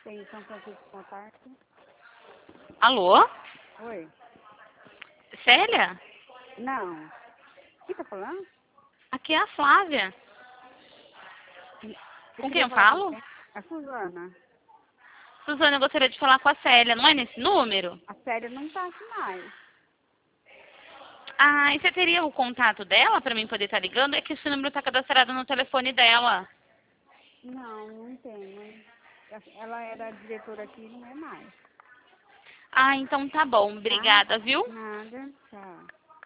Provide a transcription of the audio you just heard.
Tem São Francisco com tarde. Alô? Oi? Célia? Não. O que tá falando? Aqui é a Flávia. Com quem eu falo? A Suzana. Suzana, eu gostaria de falar com a Célia. Não é nesse número? A Célia não tá aqui mais. Ah, e você teria o contato dela para mim poder estar ligando? É que esse número está cadastrado no telefone dela. Não, não tenho. Ela era diretora aqui e não é mais. Ah, então tá bom. Tá? Obrigada, viu? Nada. Tchau.